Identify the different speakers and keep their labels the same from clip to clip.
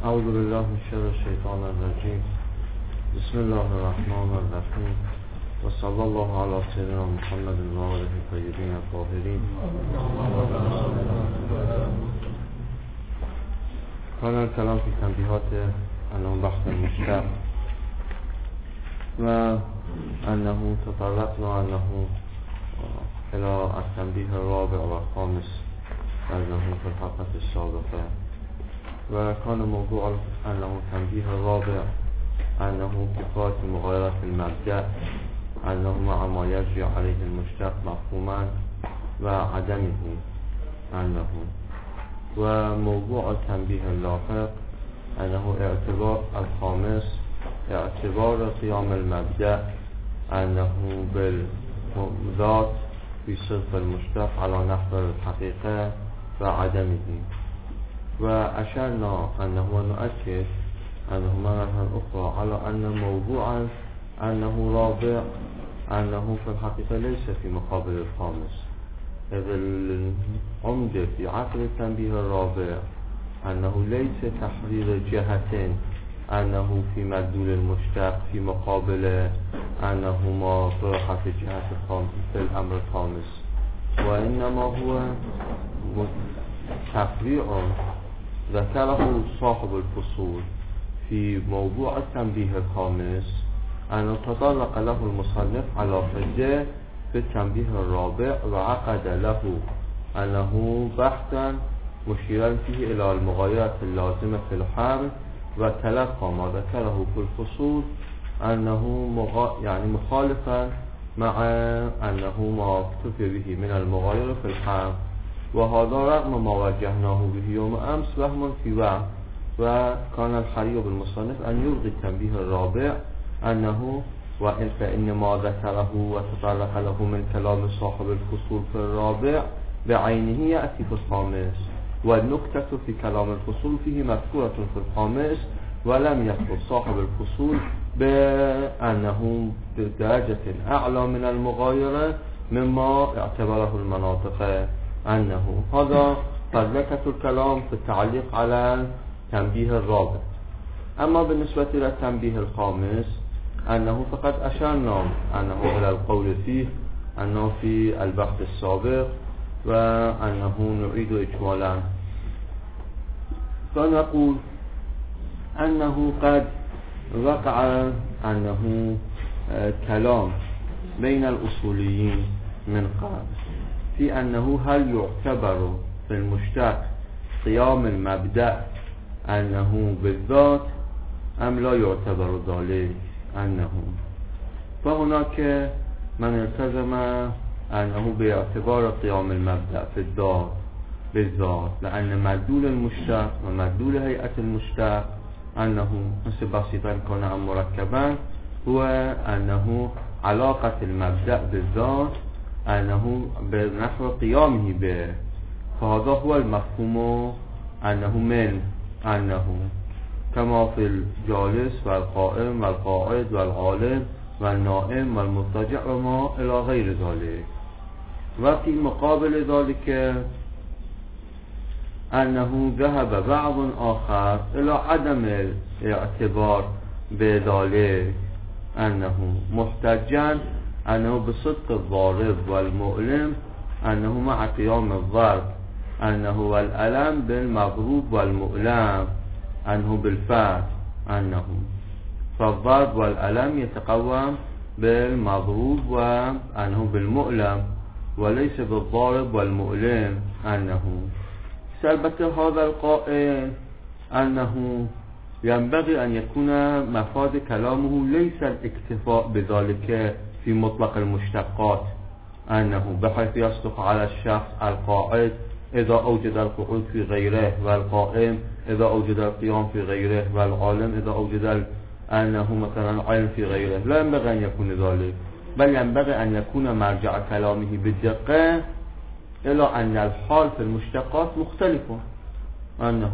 Speaker 1: اعوذ بالله من شر الشیطان الرجیم. بسم الله الرحمن الرحیم و صلی الله علی سیدنا محمد و آله الطیبین الطاهرین. كان الكلام في تنبيهات أنه بحث المشتق وأنه تطرقنا أنه إلى التنبيه الرابع والخامس أنه في الحلقة السابقة، وكان موضوع أنه تنبيه الرابع أنه كفاية مغايرة المبدأ، أنه مع ما يجري عليه المشتق مفهوما وعدمه أنه، وموضوع التنبيه اللاحق أنه اعتبار الخامس اعتبار قيام المبدأ أنه بالذات في صرف المشتق على نحو الحقيقة وعدمه. وأشرنا أنه نؤكد أنه مرة أخرى على أن موضوعا أنه رابع أنه في الحقيقة ليس في مقابل الخامس، إذ العمدة في عقل التنبيه الرابع أنه ليس تحرير جهة أنه في مدلول المشتق في مقابل أنه ما طرح في جهة الخامس في الأمر الخامس، وإنما هو تفريع ذكره صاحب الفصول في موضوع التنبيه الخامس أن تطرق له المصنف على حده في التنبيه الرابع، وعقد له أنه بحثا مشيرا فيه إلى المغايرة اللازمة في الحمل، وتلقى ما ذكره في الفصول أنه يعني مخالفا مع أنه ما اكتفي به من المغايرة في الحمل، وهذا رغم ما وجهناه به يوم أمس وهم في وهم. وكان الحري بالمصنف أن يلغي التنبيه الرابع أنه فإن ما ذكره وتطرق له من كلام صاحب الفصول في الرابع بعينه يأتي في الخامس، والنكتة في كلام الفصول فيه مذكورة في الخامس، ولم يذكر صاحب الفصول بأنه بدرجة أعلى من المغايرة مما اعتبره المناطق أنه. هذا فذكرة الكلام في التعليق على التنبيه الرابع. أما بالنسبة إلى التنبيه الخامس أنه فقد أشرنا أنه إلى القول فيه أنه في البحث السابق، وأنه نعيد إجمالا. فنقول أنه قد وقع أنه كلام بين الأصوليين من قبل في أنه هل يعتبر في المشتق قيام المبدأ أنه بالذات أم لا يعتبر ذلك أنه. فهناك من التزم أنه باعتبار قيام المبدأ في الذات بالذات، لأن مدلول المشتق ومدلول هيئة المشتق أنه بسيطا كان أم مركبا هو أنه علاقة المبدأ بالذات أنه بنحو قيامه به، فهذا هو المفهوم أنه من أنه، كما في الجالس والقائم والقاعد والعالم والنائم والمضطجع وما إلى غير ذلك. وفي مقابل ذلك أنه ذهب بعض آخر إلى عدم الاعتبار بذلك أنه محتجا أنه بصدق الضارب والمؤلم أنه مع قيام الضرب أنه والألم بالمضروب والمؤلم أنه بالفعل أنه، فالضرب والألم يتقوم بالمضروب وأنه بالمؤلم وليس بالضارب والمؤلم أنه. سلبة هذا القائل أنه ينبغي أن يكون مفاد كلامه ليس الاكتفاء بذلك في مطلق المشتقات أنه، بحيث يصدق على الشخص القاعد إذا أوجد القعود في غيره، والقائم إذا أوجد القيام في غيره، والعالم إذا أوجد أنه مثلا علم في غيره. لا ينبغي أن يكون ذلك، بل ينبغي أن يكون مرجع كلامه بالدقة إلى أن الحال في المشتقات مختلفة أنه،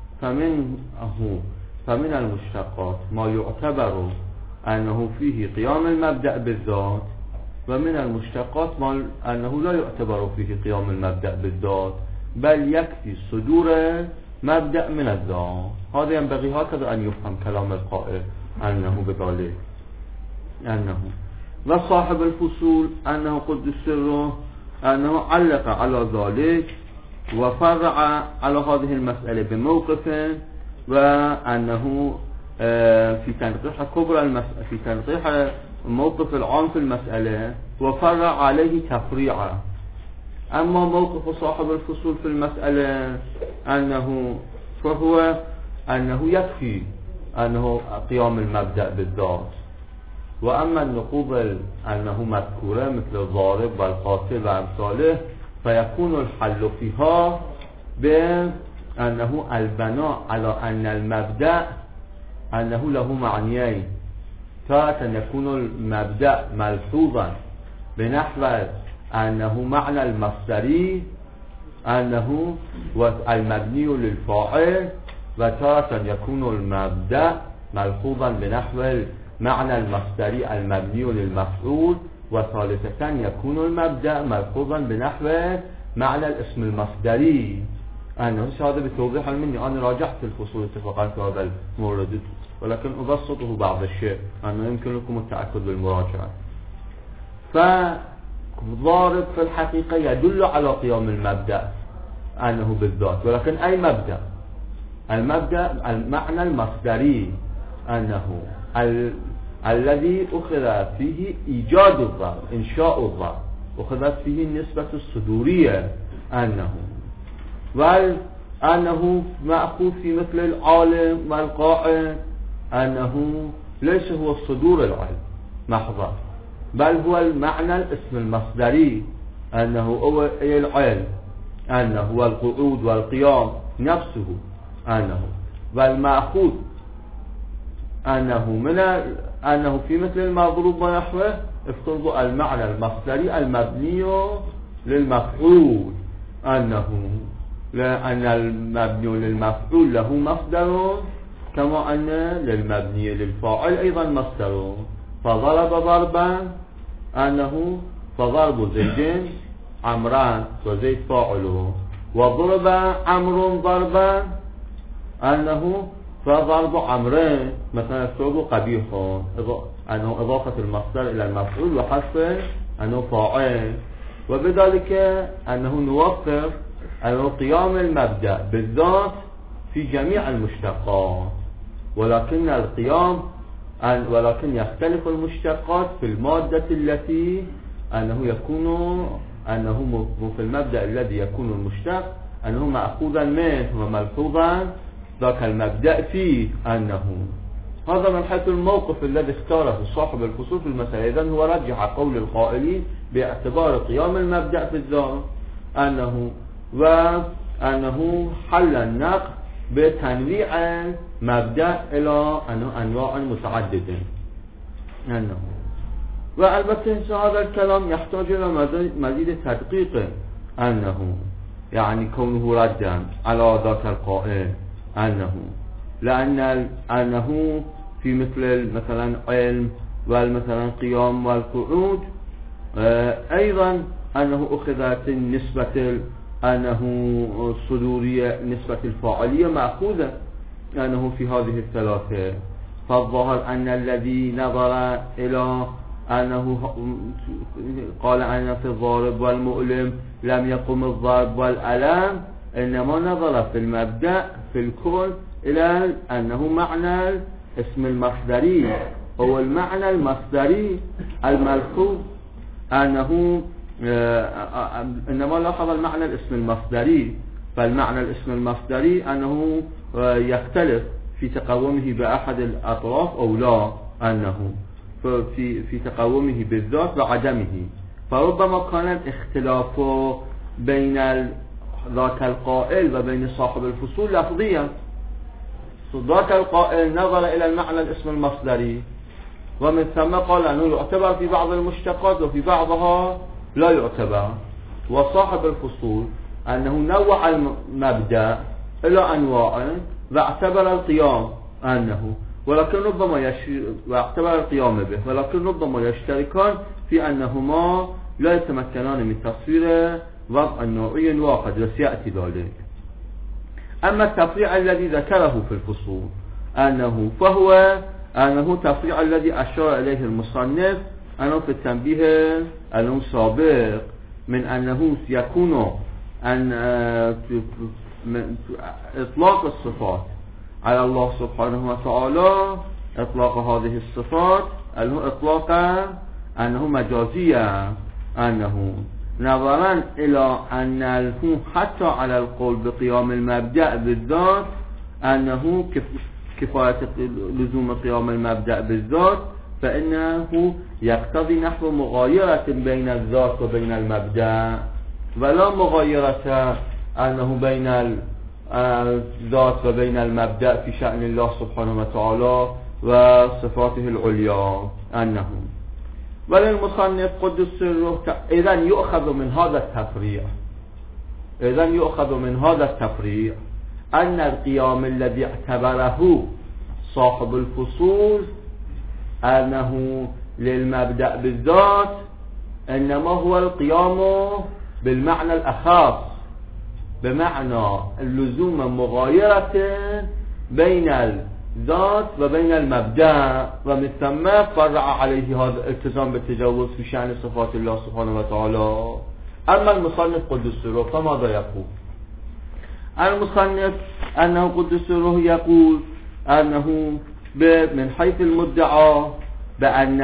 Speaker 1: فمن المشتقات ما يعتبر أنه فيه قيام المبدأ بالذات، ومن المشتقات ما أنه لا يعتبر فيه قيام المبدأ بالذات، بل يكفي صدور مبدأ من الذات. هذا ينبغي هكذا أن يفهم كلام القائل أنه بذلك أنه وصاحب الفصول أنه قدس سره أنه علق على ذلك وفرع على هذه المسألة بموقف، وأنه في تنقيح كبرى المسألة في تنقيح الموقف العام في المسألة وفرع عليه تفريعا. أما موقف صاحب الفصول في المسألة فهو أنه يكفي أنه قيام المبدأ بالذات، وأما النقوض أنه مذكورة مثل الضارب والقاتل وأمثاله فيكون الحل فيها بأنه البناء على أن المبدأ أنه له معنيين. تارة يكون المبدأ ملحوظا بنحو أنه معنى المصدري أنه المبني للفاعل، وتارة يكون المبدأ ملحوظا بنحو معنى المصدري المبني للمفعول، وثالثة يكون المبدأ ملحوظا بنحو معنى الاسم المصدري. أنا هذا بتوضيح مني، أنا راجعت الفصول اتفاقا في هذا المورد، ولكن أبسطه بعض الشيء أنه يمكن لكم التأكد بالمراجعة. فضارب في الحقيقة يدل على قيام المبدأ أنه بالذات، ولكن أي مبدأ؟ المبدأ المعنى المصدري أنه الذي أخذ فيه إيجاد الضرب، إنشاء الضرب، أخذت فيه النسبة الصدورية أنه مأخوذ في مثل العالم والقائل أنه ليس هو الصدور العلم محضر، بل هو المعنى الاسم المصدري أنه هو العلم، أنه هو القعود والقيام نفسه والمأخوذ أنه في مثل المضروب ونحوه افترضوا المعنى المصدري المبني للمفعول لأن المبني للمفعول له مصدر كما أن للمبني للفاعل أيضا مصدر. فضرب ضربا فضرب زيد عمران وزيد فاعله، وضرب عمرو ضربا فضرب عمرين مثلا الثوب قبيح أنه إضافة المصدر إلى المفعول وحذف أنه فاعل، وبذلك أنه نوفر أنه قيام المبدأ بالذات في جميع المشتقات، ولكن يختلف المشتقات في المادة التي أنه في المبدأ الذي يكون المشتق أنه مأخوذا منه وملحوظا ذاك المبدأ فيه هذا من حيث الموقف الذي اختاره صاحب الفصول في المسألة. إذن هو رجح قول القائلين باعتبار قيام المبدأ في الذات وأنه حل النقد بتنويع مبدأ إلى أنواع متعددة والبته هذا الكلام يحتاج إلى مزيد تدقيق يعني كونه ردا على ذاك القائل لأنه في مثلا علم والمثلا قيام والقعود أيضا أنه أخذت النسبة الصدورية نسبة الفاعلية مأخوذة في هذه الثلاثة. فالظاهر أن الذي نظر إلى أنه قال أن في الضارب والمؤلم لم يقم الضرب والألم إنما نظر في المبدأ في الكل إلى أنه معنى اسم المصدري هو المعنى المصدري الملحوظ إنما لاحظ المعنى الاسم المصدري، فالمعنى الاسم المصدري أنه يختلف في تقومه بأحد الأطراف أو لا في تقومه بالذات وعدمه. فربما كان الاختلاف بين ذاك القائل وبين صاحب الفصول لفظيا. ذاك القائل نظر إلى المعنى الاسم المصدري ومن ثم قال أنه يعتبر في بعض المشتقات وفي بعضها لا يعتبر، وصاحب الفصول أنه نوع المبدأ إلى أنواع واعتبر القيام ولكن ربما واعتبر القيام به، ولكن ربما يشتركان في أنهما لا يتمكنان من تصوير وضع نوعي واحد وسيأتي ذلك. أما التفريع الذي ذكره في الفصول أنه تفريع الذي أشار إليه المصنف أنه في التنبيه أنه سابق من أنه يكون أن إطلاق الصفات على الله سبحانه وتعالى، إطلاق هذه الصفات إطلاقا أنه مجازية، أنه نظرا إلى أنه حتى على القول بقيام المبدأ بالذات أنه كفاية لزوم قيام المبدأ بالذات، فإنه يقتضي نحو مغايرة بين الذات وبين المبدأ، ولا مغايرة أنه بين الذات وبين المبدأ في شأن الله سبحانه وتعالى وصفاته العليا أنه. وللمصنف قدس سره إذن يؤخذ من هذا التفريع أن القيام الذي اعتبره صاحب الفصول أنه للمبدأ بالذات إنما هو القيام بالمعنى الأخص، بمعنى اللزوم مغايرة بين الذات وبين المبدأ، ومن ثم فرع عليه هذا الالتزام بالتجوز في شأن صفات الله سبحانه وتعالى. أما المصنف قدس سره فماذا يقول؟ المصنف أنه قدس سره يقول أنه من حيث المدعى بأن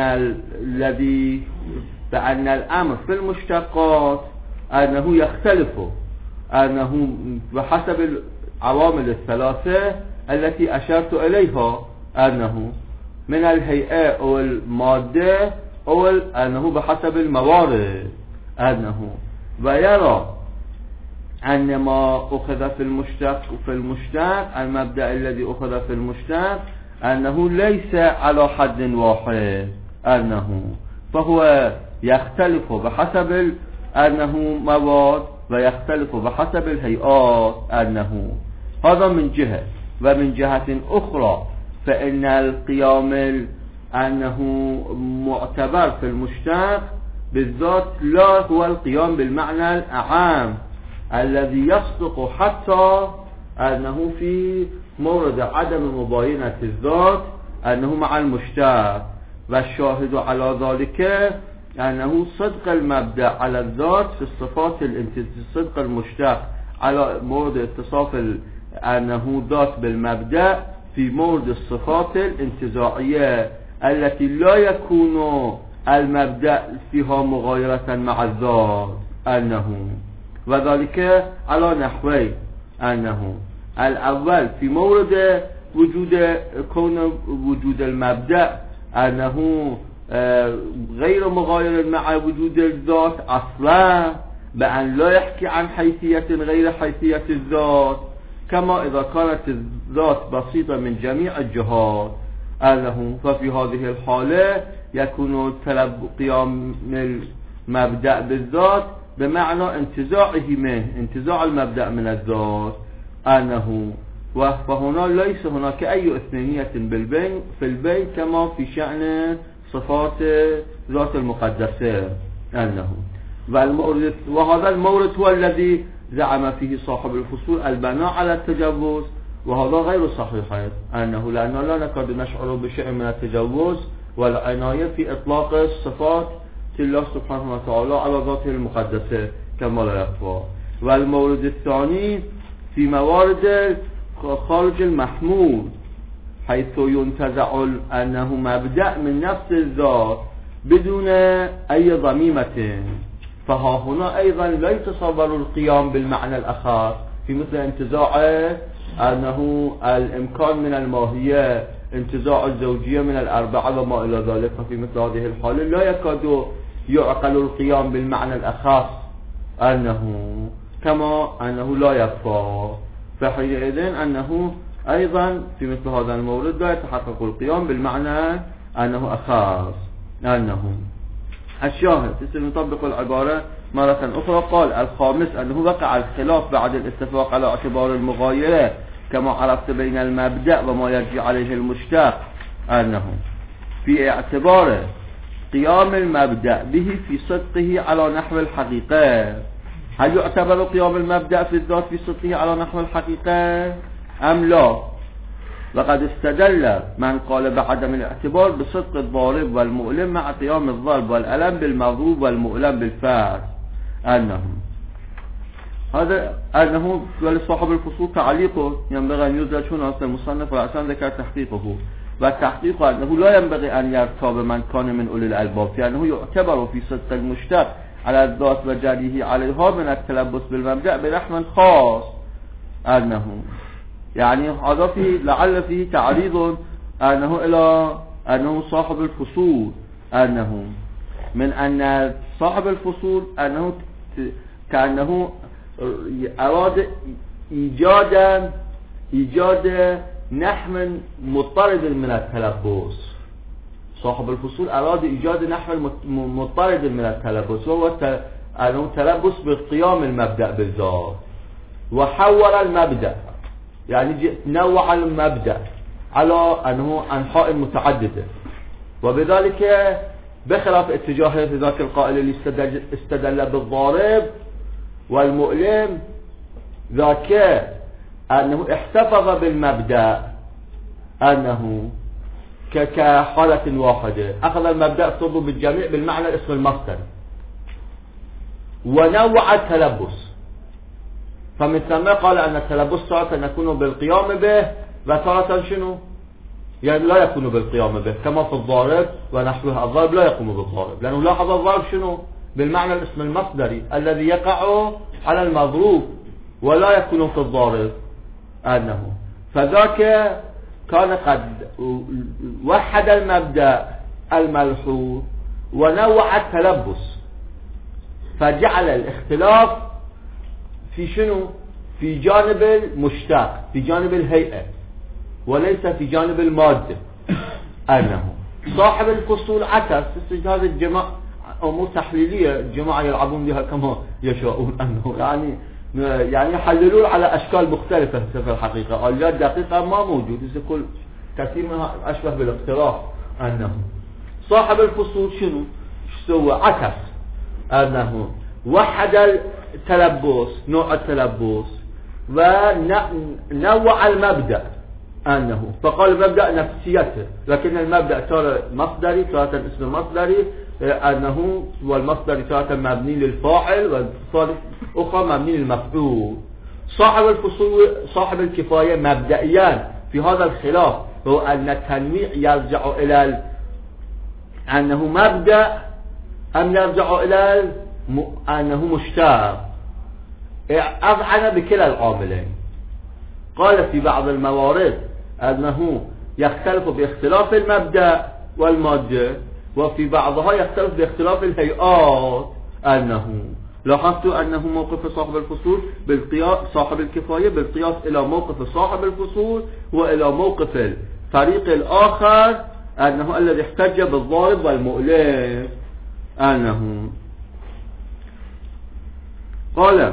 Speaker 1: الأمر في المشتقات أنه يختلف، أنه بحسب العوامل الثلاثة التي أشرت إليها، أنه من الهيئة أو المادة أو أنه بحسب الموارد، أنه ويرى أن ما أخذ في المشتق المبدأ الذي أخذ في المشتق أنه ليس على حد واحد، أنه فهو يختلف بحسب أنه مواد ويختلف بحسب الهيئات، أنه هذا من جهة. ومن جهة أخرى فإن القيام أنه معتبر في المشتق بالذات لا هو القيام بالمعنى الأعام الذي يصدق حتى أنه في مورد عدم مباينة الذات أنه مع المشتق، والشاهد على ذلك أنه صدق المبدأ على الذات في الصفات صدق المشتق على مورد اتصاف أنه ذات بالمبدأ في مورد الصفات الانتزاعية التي لا يكون المبدأ فيها مغايرة مع الذات، أنه وذلك على نحوين، أنه الأول في مورد كون وجود المبدأ أنه غير مغاير مع وجود الذات أصلا، بأن لا يحكي عن حيثية غير حيثية الذات، كما إذا كانت الذات بسيطة من جميع الجهات، أنه ففي هذه الحالة يكون طلب قيام المبدأ بالذات بمعنى انتزاع المبدأ من الذات، أنه فهنا ليس هناك أي اثنينية في البين كما في شأن صفات ذات المقدسة، أنه وهذا المورد هو الذي زعم فيه صاحب الفصول البناء على التجوز، وهذا غير صحيح، أنه لأننا لا نكاد نشعر بشيء من التجوز والعناية في إطلاق الصفات الله سبحانه وتعالى على ذاته المقدسة كما لا يخفى. والمورد الثاني في موارد خارج المحمول حيث ينتزع أنه مبدأ من نفس الذات بدون أي ضميمة، فها هنا أيضا لا يتصور القيام بالمعنى الأخر في مثل انتزاع أنه الإمكان من الماهية، انتزاع الزوجية من الأربعة وما إلى ذلك، ففي مثل هذه الحالة لا يكاد يعقل القيام بالمعنى الأخص، أنه كما أنه لا يكفى، فحينئذ أنه أيضا في مثل هذا المورد لا يتحقق القيام بالمعنى أنه أخص، أنه الشاهد سنطبق العبارة مرة أخرى. قال الخامس أنه وقع الخلاف بعد الاتفاق على اعتبار المغايرة كما عرفت بين المبدأ وما يرجع عليه المشتق، أنه في اعتبار قيام المبدأ به في صدقه على نحو الحقيقة، هل يعتبر قيام المبدأ في الذات في صدقه على نحو الحقيقة أم لا؟ وقد استدل من قال بعدم الاعتبار بصدق الضارب والمؤلم مع قيام الضرب والألم بالمضروب والمؤلم بالفعل أنه ولصاحب الفصول تعليقه ينبغي أن يدرج هنا أصل المصنف وعشان ذكر تحقيقه، والتحقيق أنه لا ينبغي أن يرتاب من كان من أولي الألباب في أنه يعتبر في صدق المشتق على الذات وجريه عليها من التلبس بالمبدأ بنحو خاص يعني هذا فيه لعل فيه تعريض أنه صاحب الفصول من أن صاحب الفصول كأنه أراد إيجاد نحو مضطرد من التلبس. صاحب الفصول أراد إيجاد نحو مضطرد من التلبس وهو أنه تلبس بقيام المبدأ بالذات، وحول المبدأ يعني نوع المبدأ على أنه أنحاء متعددة، وبذلك بخلاف اتجاه ذاك القائل اللي استدل بالضارب والمؤلم ذاك أنه احتفظ بالمبدأ أنه كحالة واحدة، أخذ المبدأ افترضه بالجميع بالمعنى اسم المصدر ونوع التلبس، فمن ثم قال أن التلبس تارة يكون بالقيام به وتارة شنو؟ يعني لا يكون بالقيام به كما في الضارب ونحوها. الضارب لا يقوم بالضارب لأنه لاحظ الضارب شنو؟ بالمعنى الاسم المصدري الذي يقع على المضروب ولا يكون في الضارب فذاك كان قد وحد المبدأ الملحوظ ونوع التلبس، فجعل الاختلاف في شنو؟ في جانب المشتق، في جانب الهيئة، وليس في جانب المادة. صاحب الفصول عكس هذه الجماعة أمور تحليلية الجماعة يلعبون بها كما يشاءون، يعني يحللون على أشكال مختلفة في الحقيقة. آليات دقيقة ما موجود، كل كثير منها أشبه بالاقتراح. صاحب الفصول شنو سوى؟ عكس أنه وحد التلبس، نوع التلبس، ونوع المبدأ فقال المبدأ نفسيته، لكن المبدأ ترى مصدري، ترى اسم مصدري والمصدر تارة مبني للفاعل والصالح أخرى مبني للمفعول. صاحب الفصول صاحب الكفاية مبدئيا في هذا الخلاف هو أن التنويع يرجع إلى أنه مبدأ أم يرجع إلى أنه مشتق. أذعن بكلا العاملين. قال في بعض الموارد أنه يختلف باختلاف المبدأ والمادة، وفي بعضها يختلف باختلاف الهيئات. لاحظت أنه موقف صاحب الفصول بالقياس صاحب الكفاية بالقياس إلى موقف صاحب الفصول وإلى موقف الفريق الآخر الذي احتج بالضارب والمؤلم. قال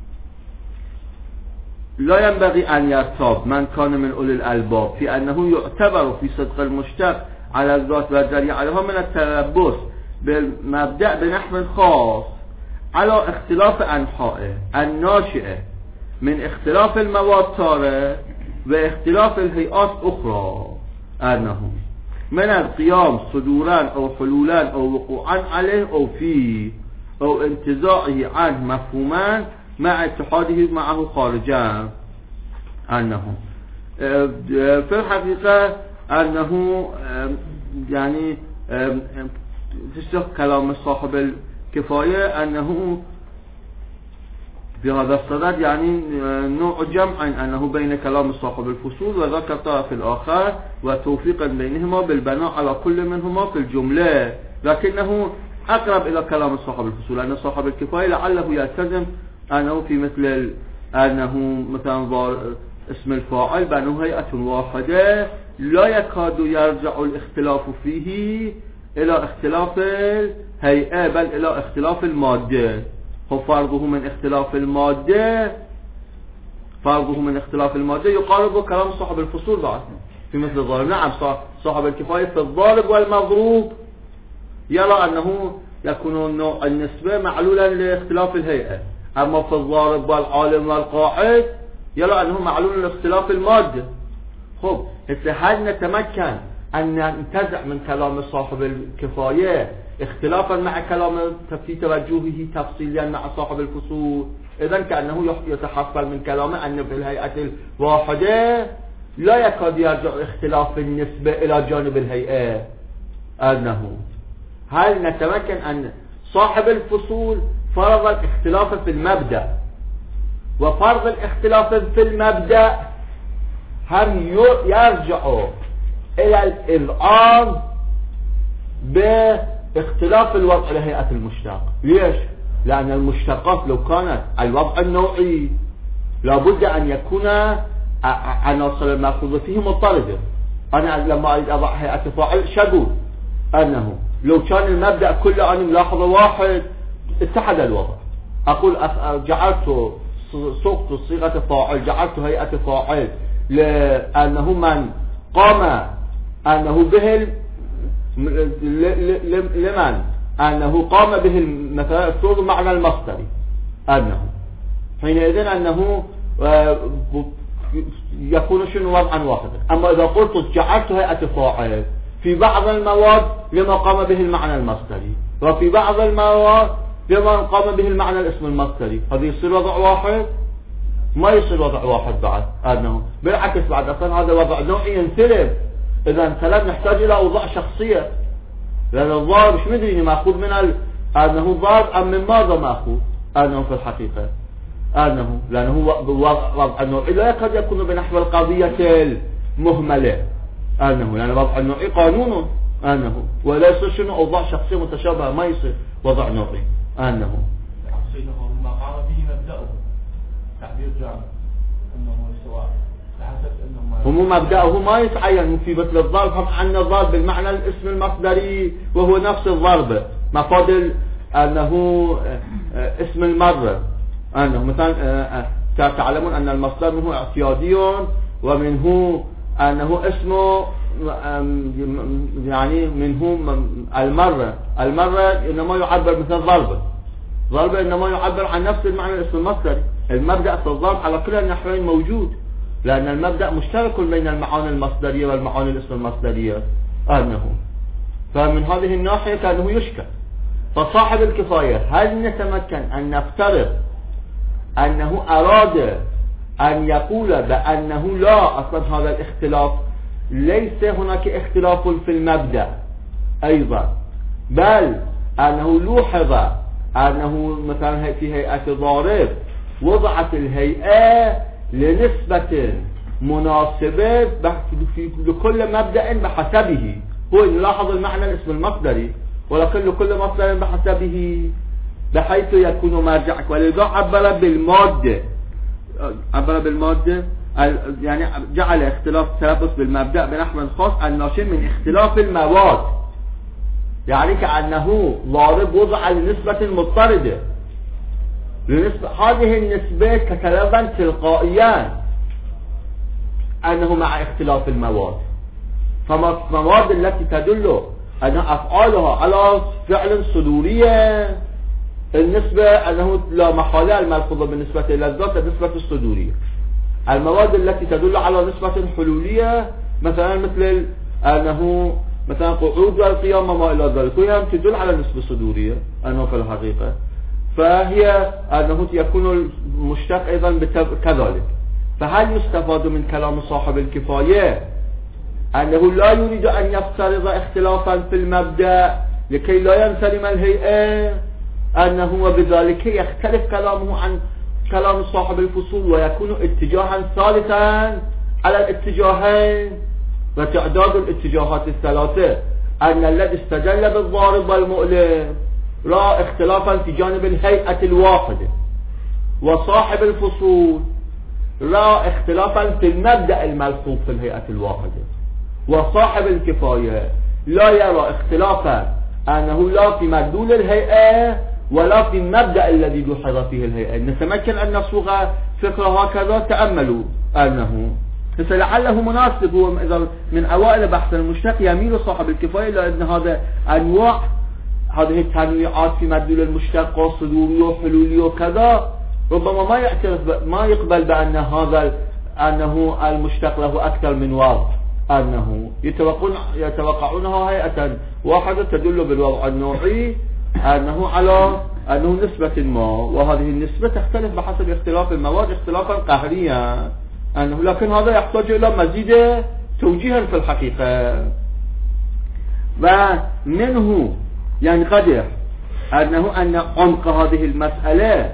Speaker 1: لا ينبغي أن يرتاب من كان من أولي الألباب في أنه يعتبر في صدق المشتق على الذات والجري عليها من التلبس بالمبدأ بنحو خاص على اختلاف أنحائه الناشئة من اختلاف المواد تارة واختلاف الهيئات أخرى، من القيام صدورا أو حلولا أو وقوعا عليه أو فيه أو انتزاعه عنه مفهوما مع اتحاده معه خارجا. في الحقيقة أنه يعني في كلام صاحب الكفاية أنه في هذا الصدد يعني نوع جمع أنه بين كلام صاحب الفصول وذاك الطرف الآخر وتوفيقا بينهما بالبناء على كل منهما في الجملة، لكنه أقرب إلى كلام صاحب الفصول أن صاحب الكفاية لعله يلتزم أنه في مثل أنه مثلا اسم الفاعل بأنه هيئة واحدة لا يكاد يرجع الاختلاف فيه إلى اختلاف الهيئة بل إلى اختلاف المادة. فرضه من اختلاف المادة يقارب كلام صاحب الفصول بعد في مثل الضارب. نعم صاحب الكفاية في الضارب والمضروب يرى أنه يكون النسبة معلولا لاختلاف الهيئة، أما في الضارب والعالم والقاعد يرى أنه معلوم الاختلاف المادة. خب هل نتمكن أن ننتزع من كلام صاحب الكفاية اختلافا مع كلام في توجهه تفصيليا مع صاحب الفصول؟ إذن كأنه يتحصل من كلامه أن في الهيئة الواحدة لا يكاد يرجع اختلاف النسبة إلى جانب الهيئة. أنه هل نتمكن أن صاحب الفصول فرض الاختلاف في المبدأ، وفرض الاختلاف في المبدأ هم يرجع إلى الآن باختلاف الوضع لهيئة المشتق. ليش؟ لأن المشتقات لو كانت الوضع النوعي لابد أن يكون عناصر المأخوذة فيه مضطردة. أنا لما أريد أضع هيئة فاعل شقول أنه لو كان المبدأ كله أنا ملاحظة واحد اتحد الوضع، أقول جعلت صوغت صيغة فاعل، جعلت هيئة فاعل لأنه من قام أنه به لمن أنه قام به مثلا الصوغ معنى المصدري، أنه حينئذ أنه يكون شنو وضعا واحدا. أما إذا قلت جعلت هيئة فاعل في بعض المواد لما قام به المعنى المصدري، وفي بعض المواد لما قام به المعنى الاسم المصدري، هذا يصير وضع واحد؟ ما يصير وضع واحد بعد. أنه بالعكس بعد أصلا هذا وضع نوعي ينسلب. إذا انسلب نحتاج إلى أوضاع شخصية، لأن الضارب مش مدري مأخوذ من أنه ضارب أم من ماذا مأخوذ. أنه في الحقيقة لأنه وضع النوعي لا يكاد يكون بنحو القضية المهملة. لأن وضع النوعي قانون ولا يصير شنو أوضاع شخصية متشابهة، ما يصير وضع نوعي.
Speaker 2: ما قام به مبدأه تعبير جامع أنه سواء لحسب أنه
Speaker 1: مبدأه ما يتعين في مثل الضرب. هم عندنا الضرب بالمعنى الاسم المصدري وهو نفس الضرب مفاد أنه اسم المرة. مثلا تعلمون أن المصدر منه اعتيادي ومنه أنه اسمه يعني منه المرة إنما يعبر مثل ضرب إنما يعبر عن نفس المعنى الاسم المصدري. المبدأ في الضرب على كل النحوين موجود، لأن المبدأ مشترك بين المعاني المصدرية والمعاني الاسم المصدرية. فمن هذه الناحية كأنه يشكل. فصاحب الكفاية هل نتمكن أن نفترض أنه أراد أن يقول بأنه لا أصلا هذا الاختلاف ليس هناك اختلاف في المبدأ أيضا، بل أنه لوحظ أنه مثلا في هيئة ضارب وضعت الهيئة لنسبة مناسبة لكل مبدأ بحسبه. هو يلاحظ المعنى الاسم المصدري ولكن لكل مصدر بحسبه بحيث يكون مرجعك. ولذا عبر بالمادة يعني جعل اختلاف التلبس بالمبدأ بنحو خاص الناشئ من اختلاف المواد، يعني كأنه ضارب وضع لنسبة مضطردة. هذه النسبة تتلبن تلقائيا أنه مع اختلاف المواد. فما المواد التي تدل أن أفعالها على فعل صدورية النسبة أنه لا محالة الملحوظة بالنسبة إلى الذات النسبة الصدورية. المواد التي تدل على نسبة حلولية مثلا مثل أنه مثلا قعود والقيام وما إلى ذلك وهي تدل على نسبة صدورية أنه في الحقيقة، فهي أنه يكون المشتق أيضا كذلك. فهل يستفاد من كلام صاحب الكفاية أنه لا يريد أن يفترض اختلافا في المبدأ لكي لا ينسلم الهيئة، أنه وبذلك يختلف كلامه عن كلام صاحب الفصول ويكون اتجاها ثالثا على الاتجاهين وتعداد الاتجاهات الثلاثة، أن الذي استدل بالضارب والمؤلم رأى اختلافا في جانب الهيئة الواحدة، وصاحب الفصول رأى اختلافا في المبدأ الملحوظ في الهيئة الواحدة، وصاحب الكفاية لا يرى اختلافا أنه لا في مدلول الهيئة ولا في المبدأ الذي لوحظ فيه الهيئة. نتمكن أن نصوغ فكرة هكذا. تأملوا أنه لعله مناسب. هو إذا من أوائل بحث المشتق يميل صاحب الكفاية لأن هذا أنواع هذه التنويعات في مدلول المشتق وصدوري وحلولي وكذا ربما ما يقبل بأن أنه المشتق له أكثر من وضع، أنه يتوقعونها هيئة واحدة تدل بالوضع النوعي أنه على أنه نسبة ما، وهذه النسبة تختلف بحسب اختلاف المواد اختلافا قهريا، لكن هذا يحتاج إلى مزيد توجيها في الحقيقة. ومنه ينقدح أن عمق هذه المسألة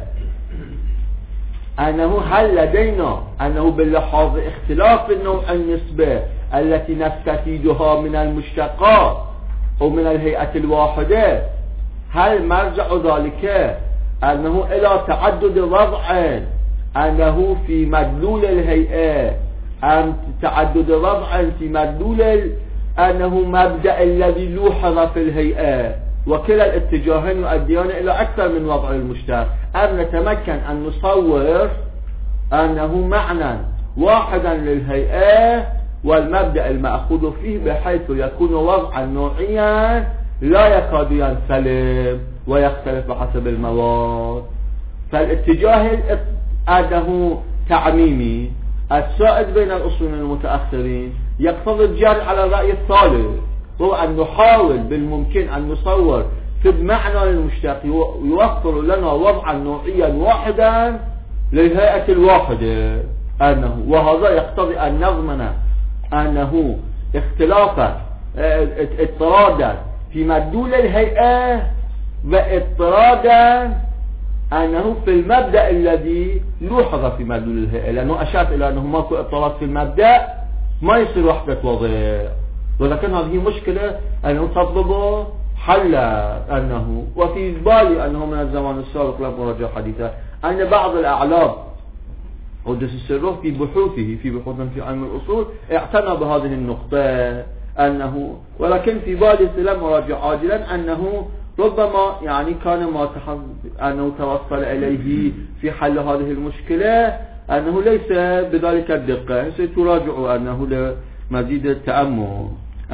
Speaker 1: أنه هل لدينا أنه باللحاظ اختلاف النوع النسبة التي نستفيدها من المشتقات أو من الهيئة الواحدة، هل مرجع ذلك أنه إلى تعدد وضع أنه في مدلول الهيئة أم تعدد وضع في مدلول أنه مبدأ الذي لوحظ في الهيئة، وكلا الاتجاهين يؤديان إلى أكثر من وضع المشتق، أم نتمكن أن نصور أنه معنى واحدا للهيئة والمبدأ المأخوذ فيه بحيث يكون وضعا نوعيا لا يكاد ينسلم ويختلف بحسب المواد. فالاتجاه أنه تعميمي السائد بين الأصول المتأخرين يقتضي الجري على الرأي الثالث، هو أن نحاول بالممكن أن نصور في المعنى المشتق يوفر لنا وضعا نوعيا واحدا للهيئة الواحدة، وهذا يقتضي أن نضمن أنه اختلافا اضطرادا في مدلول الهيئة واضطرادا أنه في المبدأ الذي لوحظ في مدلول الهيئة، لأنه أشارت إلى أنه ماكو اضطراد في المبدأ ما يصير وحدة وضع، ولكن هذه مشكلة أنه تطلب حل وفي بالي أنه من الزمان السابق لم أراجع حديثا أن بعض الأعلام قدس السر في بحوثه في علم الأصول اعتنى بهذه النقطة ولكن في بالي لم أراجع عاجلا أنه ربما كان ما أنه توصل إليه في حل هذه المشكلة أنه ليس بذلك الدقة، ستراجع أنه لمزيد التأمل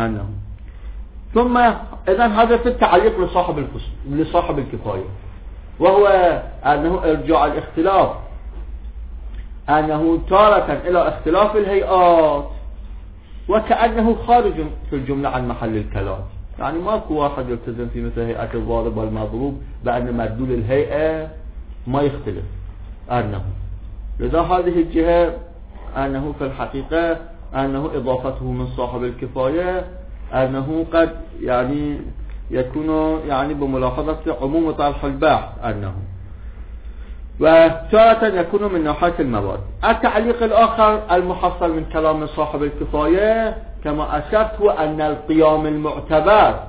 Speaker 1: ثم إذن هذا في التعليق لصاحب الكفاية، وهو أنه ارجاع الاختلاف أنه تارة إلى اختلاف الهيئات وكأنه خارج في الجملة عن محل الكلام، ماكو واحد يلتزم في مثل هيئة الضارب والمضروب بأن مدلول الهيئة ما يختلف لذا هذه الجهة أنه في الحقيقة أنه إضافته من صاحب الكفاية أنه قد يكون بملاحظة عموم طرح البحث وتارة يكون من ناحية المواد. التعليق الآخر المحصل من كلام صاحب الكفاية كما أشرت هو أن القيام المعتبر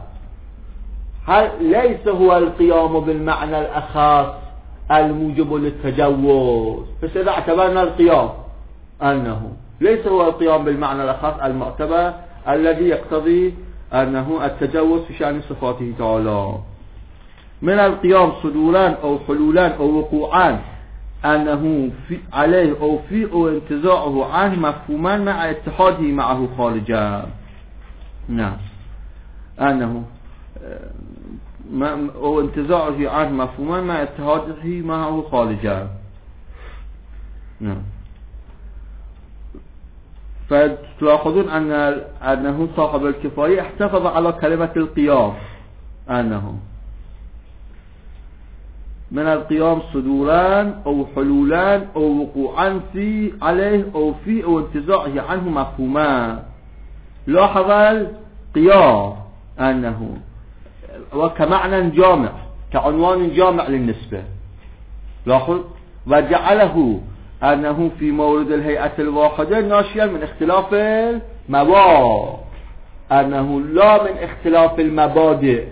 Speaker 1: ليس هو القيام بالمعنى الأخص الموجب للتجوز، فإذا اعتبرنا القيام أنه ليس هو القيام بالمعنى الأخص المعتبر الذي يقتضي أنه التجوز في شأن صفاته تعالى، من القيام صدورا أو حلولا أو وقوعا أنه عليه أو في أو انتزاعه عنه مفهوما مع اتحاده معه خارجا، أو انتزاعه عنه مفهوما مع اتحاده معه خارجا. فتلاحظون أنه صاحب الكفاية احتفظ على كلمة القيام من القيام صدوران أو حلولان أو وقوعا في عليه أو في أو انتزاعه عنه مفهوما. لاحظ القيام وكمعنى جامع كعنوان جامع للنسبة، لاحظ وجعله أنه في مورد الهيئة الواحدة ناشئا من اختلاف المواد، لا من اختلاف المبادئ،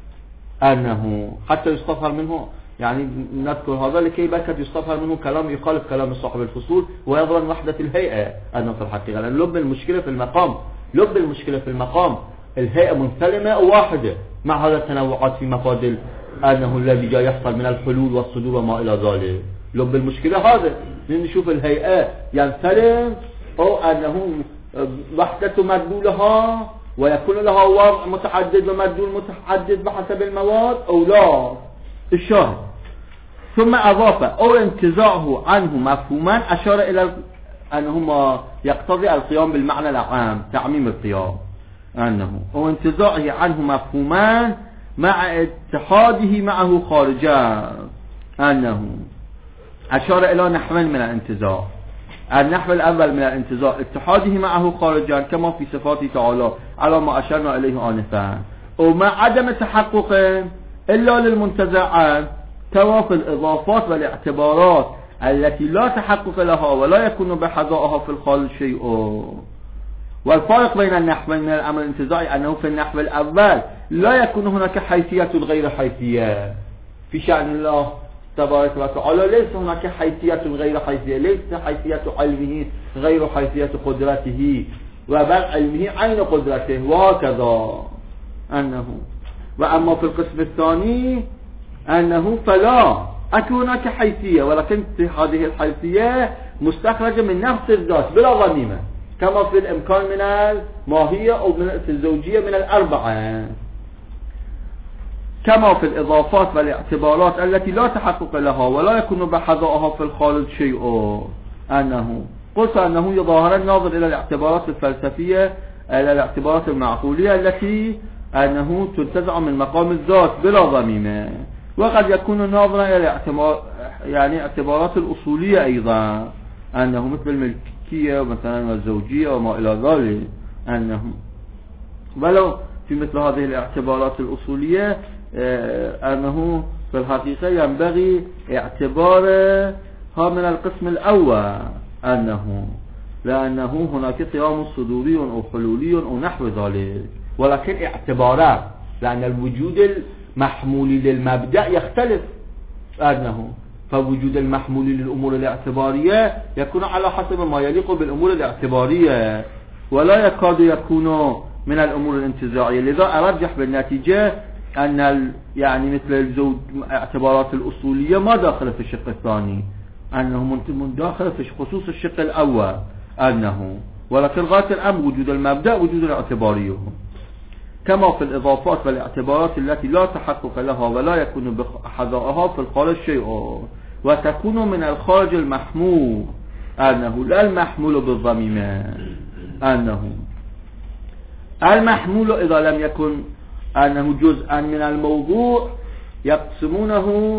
Speaker 1: حتى يستظهر منه نذكر هذا لكي بكت يستظهر منه كلام يخالف كلام صاحب الفصول ويضمن وحدة الهيئة في الحقيقة، لأن لب المشكلة في المقام الهيئة منسلمة واحدة مع هذا التنوعات في مفادل الذي جاء يحصل من الحلول والصدور وما إلى ذلك. لب المشكلة هذا نشوف الهيئة ينسلم أو أنه وحدة مدلولها ويكون لها وضع متعدد ومدلول متعدد بحسب المواد أو لا. الشاهد
Speaker 3: ثم أضاف أو انتزاعه عنه مفهوما أشار إلى أنهما يقتضي القيام بالمعنى العام، تعميم القيام، أنه أو انتزاعه عنه مفهوما مع اتحاده معه خارجا، أنه أشار إلى نحوين من الانتزاع. النحو الأول من الانتزاع اتحاده معه خارجا كما في صفاته تعالى على ما أشرنا إليه آنفا، ومع عدم تحقق إلا للمنتزع كما في الإضافات والاعتبارات التي لا تحقق لها ولا يكون بحذائها في الخارج شيء. والفارق بين النحوين من الأمر الانتزاعي أنه في النحو الأول لا يكون هناك حيثية غير حيثية في شأن الله تبارك وتعالى، ليس هناك حيثية غير حيثية، ليس حيثية علمه غير حيثية قدرته، وبل علمه عين قدرته، وهكذا أنه. وأما في القسم الثاني أنه فلا هناك حيثية، ولكن هذه الحيثية مستخرجة من نفس الذات بلا ضميمة، كما في الإمكان من الماهية أو في الزوجية من الأربعة، كما في الإضافات والاعتبارات التي لا تحقق لها ولا يكون بحذائها في الخارج شيء. أنه قلت أنه يظاهر الناظر إلى الاعتبارات الفلسفية إلى الاعتبارات المعقولية التي أنه تنتزع من مقام الذات بلا ضميمة، وقد يكون ناظرا إلى اعتبارات الأصولية أيضا، أنه مثل الملكية مثلا والزوجية وما إلى ذلك. أنه ولو في مثل هذه الاعتبارات الأصولية أنه في الحقيقة ينبغي اعتبارها من القسم الأول، أنه لأنه هناك قيام صدوري أو حلولي أو نحو ذلك، ولكن اعتبارات لأن الوجود المحمول للمبدأ يختلف، أنه فوجود المحمول للأمور الاعتبارية يكون على حسب ما يليق بالأمور الاعتبارية ولا يكاد يكون من الأمور الانتزاعية. لذا أرجح بالنتيجة أن مثل الزوج اعتبارات الأصولية ما داخل في الشق الثاني، أنه من داخل في خصوص الشق الأول، أنه ولكن غاية الأمر وجود المبدأ وجود الاعتبارية، كما في الإضافات والاعتبارات التي لا تحقق لها ولا يكون بحذائها في الخارج شيء، وتكون من الخارج المحمول، أنه لا المحمول بالضميمة. أنه المحمول إذا لم يكن أنه جزءا من الموضوع يقسمونه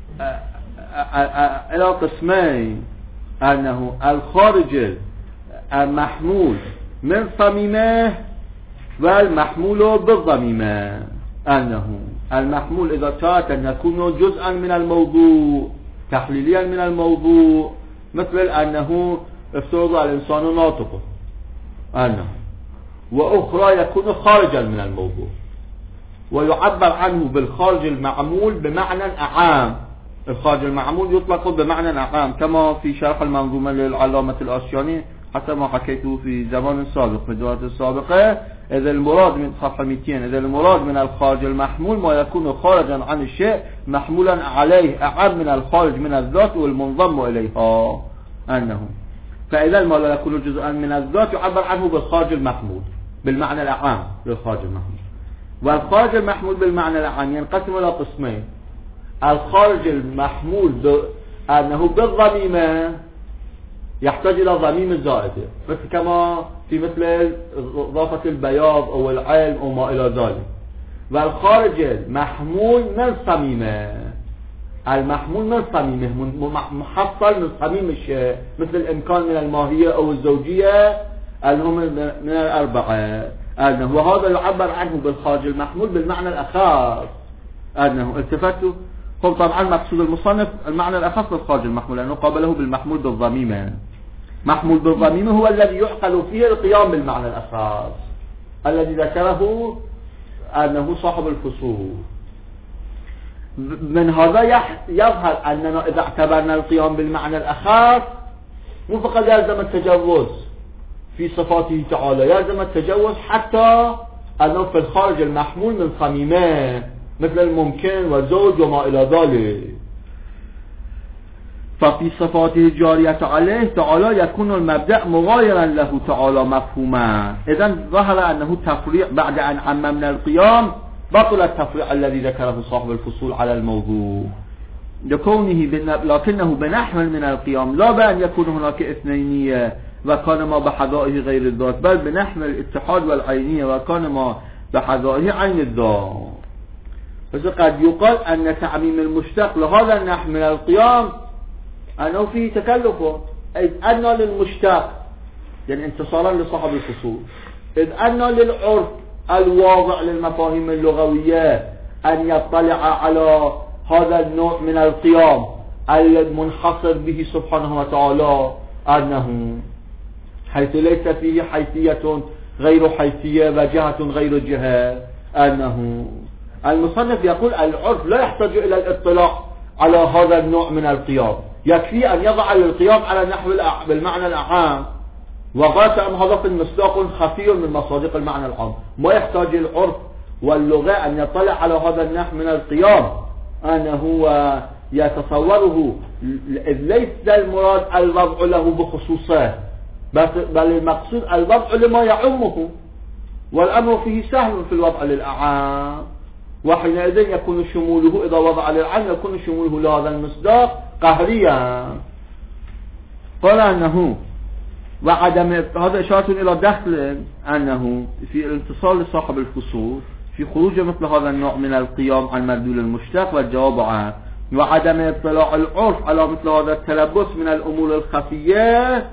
Speaker 3: إلى قسمين، أنه الخارج المحمول من صميمه والمحمول بالضميمة. أنه المحمول إذا كان أن يكون جزءا من الموضوع تحليليا من الموضوع، مثل أنه افترض الإنسان ناطق، أنه وأخرى يكون خارجا من الموضوع ويعبر عنه بالخارج المعمول بمعنى أعام. الخارج المعمول يطلق بمعنى أعام كما في شرح المنظومة للعلامة الآسياني حسب ما حكيته في زمان سابق في الدورات السابقة. إذا المراد من صفحة 200 إذا المراد من الخارج المحمول ما يكون خارجا عن الشيء محمولا عليه أعم من الخارج من الذات والمنضم إليها. أنه فإذا المال لا يكون جزءا من الذات يعبر عنه بالخارج المحمول بالمعنى الأعام للخارج المحمول. والخارج المحمول بالمعنى الأعام ينقسم إلى قسمين: الخارج المحمول أنه بالضميمة يحتاج إلى ضميم الزائدة، مثل كما في مثل إضافة البياض أو العلم أو ما إلى ذلك. والخارج المحمول من صميمه، المحمول من صميمه محصل من صميم الشيء، مثل الإمكان من الماهية أو الزوجية أنهم من الأربعة. أنه وهذا يعبر عنه بالخارج المحمول بالمعنى الأخص. أنه التفتوا هم طبعا مقصود المصنف المعنى الأخص للخارج المحمول لأنه قابله بالمحمول بالضميمة. محمول بالضميمة هو الذي يعقل فيه القيام بالمعنى الأخص الذي ذكره أنه صاحب الفصول. من هذا يظهر أننا إذا اعتبرنا القيام بالمعنى الأخص مو فقط يلزم التجوز في صفاته تعالى، يلزم التجوز حتى أنه في الخارج المحمول من صميمه مثل الممكن وزوج وما إلى ذلك. ففي صفاته الجارية عليه تعالى يكون المبدأ مغايرا له تعالى مفهوما. إذن ظهر أنه تفريع بعد أن عممنا القيام بطل التفريع الذي ذكره صاحب الفصول على الموضوع. لكنه بنحو من القيام لا بأن يكون هناك اثنينية وكان ما بحذائه غير الذات بل بنحو الاتحاد والعينية وكان ما بحذائه عين الذات. فقد يقال أن تعميم المشتق لهذا النحو من القيام أنه فيه تكلف، إذ أن للمشتق يعني انتصارا لصاحب الفصول، إذ أن للعرف الواضع للمفاهيم اللغوية أن يطلع على هذا النوع من القيام المنحصر به سبحانه وتعالى أنه حيث ليس فيه حيثية غير حيثية وجهة غير جهة، أنه المصنف يقول العرف لا يحتاج إلى الاطلاع على هذا النوع من القيام، يكفي أن يضع القيام على نحو بالمعنى الأعام، وغاية أن هذا في المصداق خفي من مصادق المعنى العام، ما يحتاج العرف واللغة أن يطلع على هذا النحو من القيام أنه يتصوره، إذ ليس المراد الوضع له بخصوصه بل المقصود الوضع لما يعمه، والأمر فيه سهل في الوضع للأعام، وحينئذ يكون شموله إذا وضع للعام يكون شموله لهذا المصداق قهريا. قال أنه وعدم هذا إشارة إلى دخل أنه في الانتصار لصاحب الفصول في خروج مثل هذا النوع من القيام عن مدلول المشتق والجواب عنه، وعدم اطلاع العرف على مثل هذا التلبس من الأمور الخفية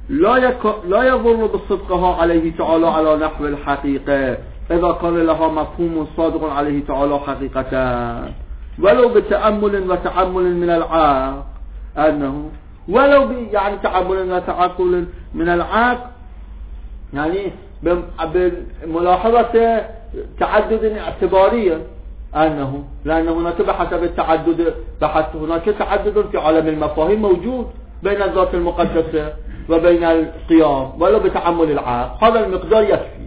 Speaker 3: لا يضر بصدقها عليه تعالى على نحو الحقيقة إذا كان لها مفهوم صادق عليه تعالى حقيقة، ولو بتأمل وتعمل من العقل أنه ولو يعني تأمل وتعقل من العقل يعني بملاحظة تعدد اعتبارية أنه لأن هناك بحسب التعدد هناك تعدد في عالم المفاهيم موجود بين الذات المقدسة وبين القيام، ولو بتعمل العقل هذا المقدار يكفي،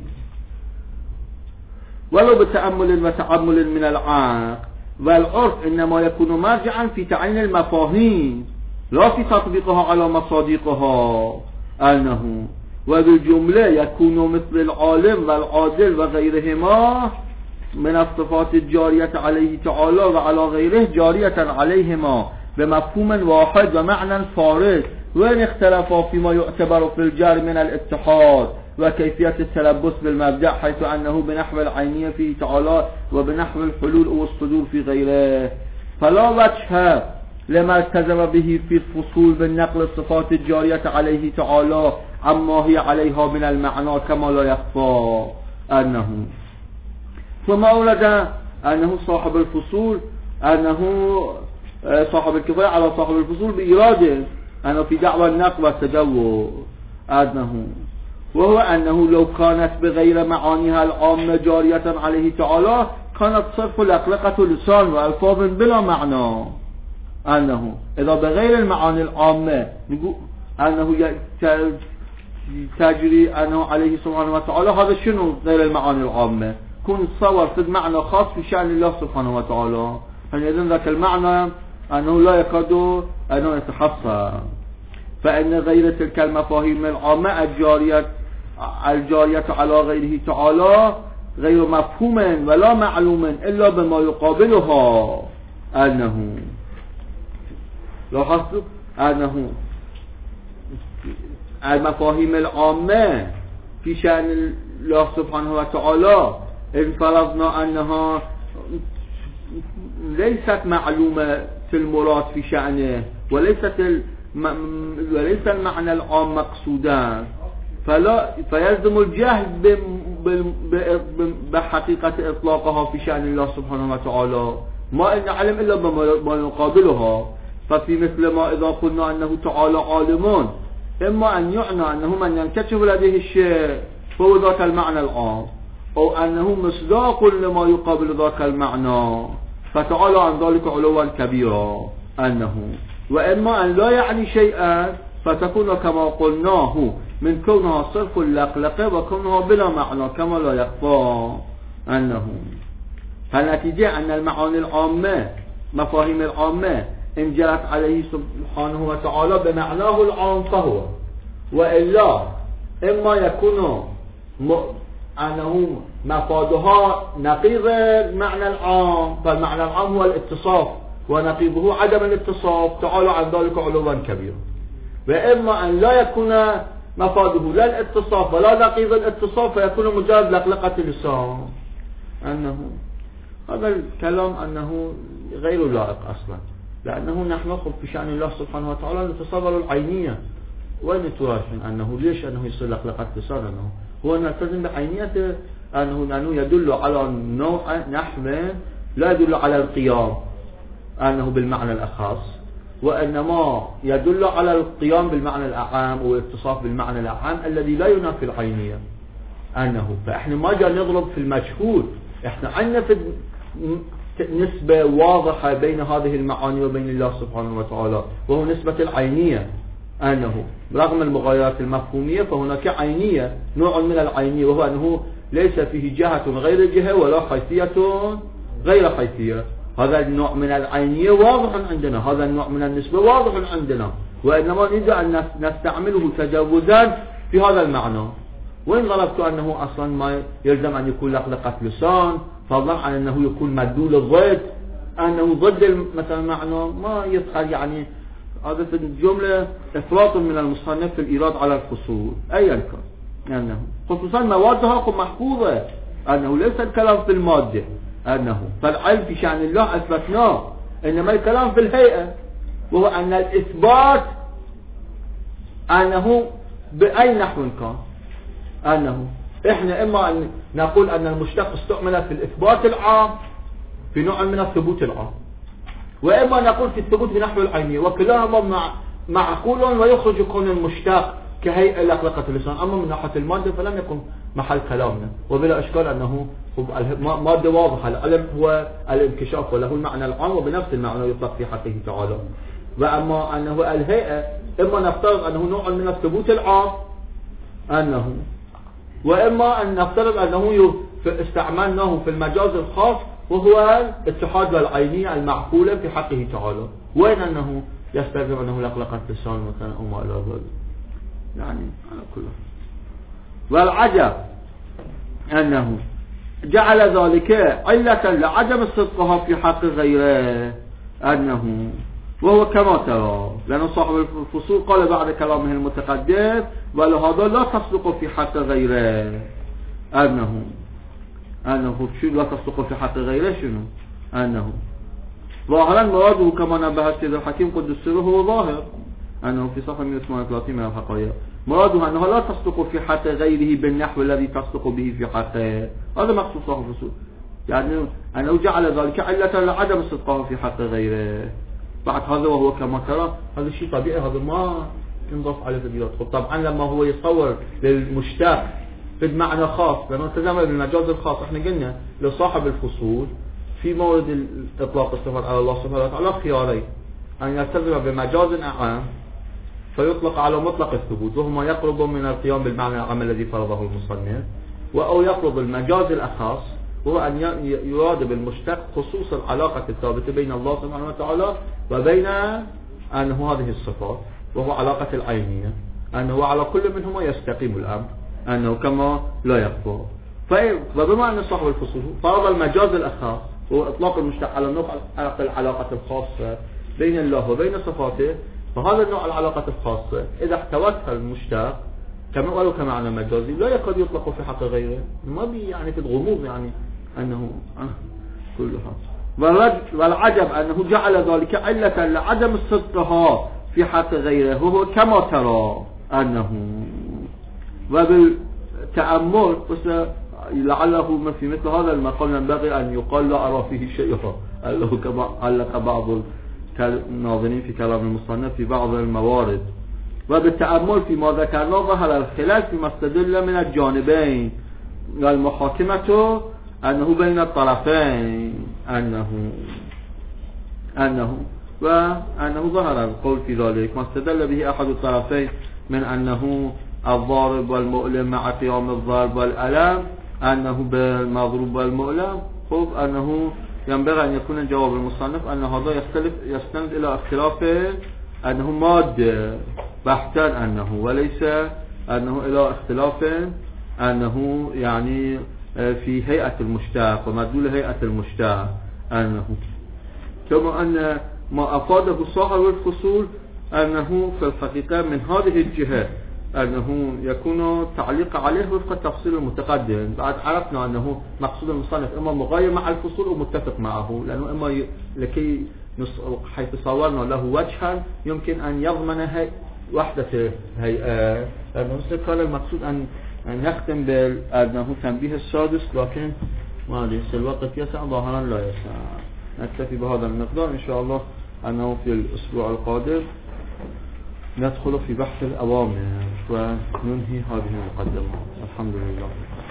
Speaker 3: ولو بتأمل وتعمل من العقل. والعرف إنما يكون مرجعا في تعيين المفاهيم لا في تطبيقها على مصادقها أنه وبالجملة يكون مثل العالم والعادل وغيرهما من الصفات الجارية عليه تعالى وعلى غيره جارية عليهما بمفهوم واحد ومعنى فارغ، وإن اختلفا فيما يعتبر في الجار من الاتحاد وكيفية التلبس بالمبدأ حيث أنه بنحو العينية فيه تعالى وبنحو الحلول والصدور في غيره، فلا وجه لما التزم به في الفصول بالنقل الصفات الجارية عليه تعالى عما هي عليها من المعنى كما لا يخفى أنه. ثم أورد أنه صاحب الفصول أنه صاحب الكفاية على صاحب الفصول بإراده أنه في دعوى النقل والتجوز أنه وهو أنه لو كانت بغير معانيها العامة جارية عليه تعالى كانت صرف لقلقة لسان وألفاظ بلا معنى، أنه إذا بغير المعاني العامة نقول أنه تجري أنه عليه سبحانه وتعالى، هذا شنو غير المعاني العامة؟ كون تصور في معنى خاص في شأن الله سبحانه وتعالى، فإذن ذاك المعنى أنه لا يكاد أنه يتحصى، فإن غير تلك المفاهيم العامة الجارية على غيره تعالى غير مفهوم ولا معلوم إلا بما يقابلها، أنه لاحظت أنه المفاهيم العامة في شأن الله سبحانه وتعالى إن فرضنا أنها ليست معلومة في المراد في شأنه وليس المعنى العام مقصودا، فيلزم الجهل بحقيقة إطلاقها في شأن الله سبحانه وتعالى ما إن علم إلا بما يقابلها. ففي مثل ما إذا قلنا أنه تعالى عالمون إما أن يعنى أنه من ينكشف لديه الشيء فهو ذاك المعنى العام، أو أنه مصداق لما يقابل ذاك المعنى فتعالى عن ذلك علوا كبيرا أنه، وإما أن لا يعني شيئا فتكون كما قلناه من كونها صرف اللقلقة وكونها بلا معنى كما لا يخفى أنه. فالنتيجة أن المعاني العامة مفاهيم العامة إن جرت عليه سبحانه وتعالى بمعناه العام فهو، وإلا إما يكون أنه مفادها نقيض المعنى العام، فالمعنى العام هو الاتصاف ونقيضه عدم الاتصاف تعالى عن ذلك علوا كبيرا. وإما أن لا يكون مفاده لا الاتصاف ولا نقيض الاتصاف فيكون مجرد لقلقة اللسان. أنه هذا الكلام أنه غير لائق أصلا، لأنه نحن ندخل في شأن الله سبحانه وتعالى نتصور العينية. وين تراشن أنه ليش أنه يصير لقلقة لسان؟ أنه هو نلتزم بعينية أنه يدل على نوع نحو لا يدل على القيام أنه بالمعنى الأخص، وإنما يدل على القيام بالمعنى الأعام والاتصاف بالمعنى الأعام الذي لا ينافي العينية. أنه فإحنا ما جاء نضرب في المجهول، إحنا عندنا في نسبة واضحة بين هذه المعاني وبين الله سبحانه وتعالى، وهو نسبة العينية. أنه رغم المغايرات المفهومية فهناك عينية، نوع من العينية، وهو أنه ليس فيه جهة غير جهة ولا حيثية غير حيثية. هذا النوع من العينية واضح عندنا، هذا النوع من النسبة واضح عندنا، وإنما نريد أن نستعمله تجاوزا في هذا المعنى. وإن غلبت أنه أصلا ما يلزم أن يكون لقلقة لسان، فضلا عن أنه يكون مدلول الضد، أنه ضد مثلا معنى ما يدخل، يعني هذا في الجملة إفراط من المصنف في الإيراد على الفصول أيا كان، أنه خصوصا موادها محفوظة، أنه ليس الكلام في المادة، أنه فالعلم في شأن الله أثبتناه، إنما الكلام في الهيئة، وهو أن الإثبات أنه بأي نحو كان، أنه إحنا إما أن نقول أن المشتق استعمل في الإثبات العام في نوع من الثبوت العام، وإما نقول في الثبوت بنحو العينية، وكلاهما معقول ويخرج كون المشتق كهيئة لقلقة اللسان. أما من ناحية المادة فلم يكن محل كلامنا، وبلا إشكال أنه مادة واضحة، العلم هو الانكشاف وله المعنى العام وبنفس المعنى يطلق في حقه تعالى. وأما أنه الهيئة إما نفترض أنه نوع من الثبوت العام، أنه وإما أن نفترض أنه استعملناه في المجاز الخاص، وهو اتحاد العينية المعقولة في حقه تعالى، وين أنه يستلزم أنه لقلقة لسان مثلا أو ما إلى ذلك، يعني على كله. والعجب أنه جعل ذلك علة لعدم صدقها في حق غيره، أنه وهو كما ترى، لأن صاحب الفصول قال بعد كلامه المتقدم ولهذا لا تصدق في حق غيره، أنه شو لا تصدق في حق غيره شنو؟ أنه ظاهرا مراده كما نبه السيد الحكيم قدس سره هو ظاهر، أنه في صفحة 138 من الحقائق مراده أنه لا تصدق في حق غيره بالنحو الذي تصدق به في حقه. هذا مقصود صاحب الفصول، يعني أنه جعل ذلك علة لعدم صدقه في حق غيره. بعد هذا وهو كما ترى هذا شيء طبيعي، هذا ما ينضاف عليه تبديلات. طبعا لما هو يصور للمشتق في المعنى خاص، لأنه التزم بالمجاز الخاص، احنا قلنا لصاحب الفصول في مورد إطلاق الصفات على الله سبحانه وتعالى خيارين: أن يلتزم بمجاز أعام فيطلق على مطلق الثبوت وهو ما يقرب من القيام بالمعنى العام الذي فرضه المصنف، أو يقرب المجاز الأخص هو أن يراد بالمشتق خصوص العلاقة الثابتة بين الله سبحانه وتعالى وبين أنه هذه الصفات، وهو علاقة العينية، أنه على كل منهما يستقيم الأمر، أنه كما لا يخفى. فبما أن صاحب الفصول فرض المجاز الأخص هو إطلاق المشتق على النوع العلاقة الخاصة بين الله وبين صفاته، فهذا النوع العلاقة الخاصة إذا احتوتها المشتق كما قالوا كمعنى مجازي لا يكاد يطلق في حق غيره، ما بي يعني في الغموض، يعني أنه كلها. والعجب أنه جعل ذلك علة لعدم صدقها في حق غيره وهو كما ترى، أنه وبالتأمل لعله ما في مثل هذا المقام ينبغي أن يقال لا أرى فيه شيء، كما علق بعض الناظرين في كلام المصنف في بعض الموارد. وبالتأمل فيما ذكرنا ظهر الخلاف فيما استدل من الجانبين والمحاكمة أنه بين الطرفين، وأنه ظهر القول في ذلك ما استدل به أحد الطرفين من أنه الضارب والمؤلم مع قيام الضرب والألم، أنه بالمضروب والمؤلم، أنه ينبغي أن يكون جواب المصنف أن هذا يستند إلى اختلاف أنه مادة بحتا، أنه وليس أنه إلى اختلاف أنه يعني في هيئة المشتق ومدلول هيئة المشتق، أنه كما أن ما أفاده صاحب الفصول أنه في الحقيقة من هذه الجهة أنه يكون تعليق عليه وفق التفصيل المتقدم. بعد عرفنا أنه مقصود المصنف إما مغاير مع الفصول ومتفق معه، لأنه إما لكي حيث صورنا له وجها يمكن أن يضمن وحدة هيئة، لأنه كان المقصود أن نختم بأنه تنبيه السادس، لكن ما ليس الوقت يسع ظاهرا لا يسع. نكتفي بهذا المقدار إن شاء الله، أنه في الأسبوع القادم ندخل في بحث الأوامر وننهي هذه المقدمة. الحمد لله.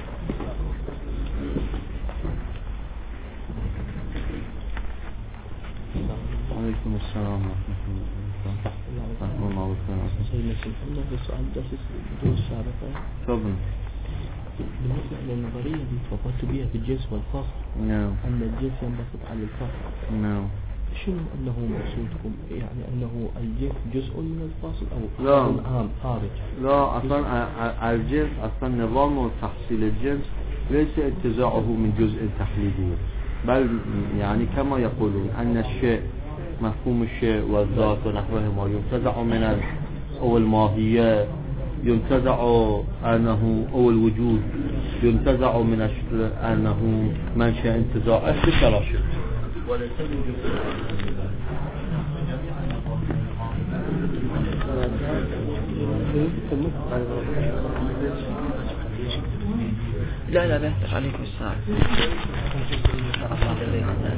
Speaker 3: عليكم السلام ورحمة الله وبركاته.
Speaker 2: سيدنا محمد السؤال الدروس السابقة.
Speaker 3: تفضل.
Speaker 2: بالنسبة للنظرية اللي تفضلت بها في الجنس والفصل،
Speaker 3: نعم.
Speaker 2: أن الجنس ينبسط على الفصل.
Speaker 3: نعم.
Speaker 2: شنو أنه مقصودكم؟ يعني أنه الجنس جزء من الفصل أو
Speaker 3: لا.
Speaker 2: عام خارج؟
Speaker 3: لا، أصلا الجنس أصلا نظام وتحصيل الجنس ليس انتزاعه من جزء تحليلي، بل يعني كما يقولون أن الشيء مفهوم الشيء والذات ونحوهما ينتزع من أو الماهية، ينتزع أنه أو الوجود ينتزع من أنه منشأ انتزاعه بشراشة، وليس
Speaker 2: لا لا لا عليكم السلام.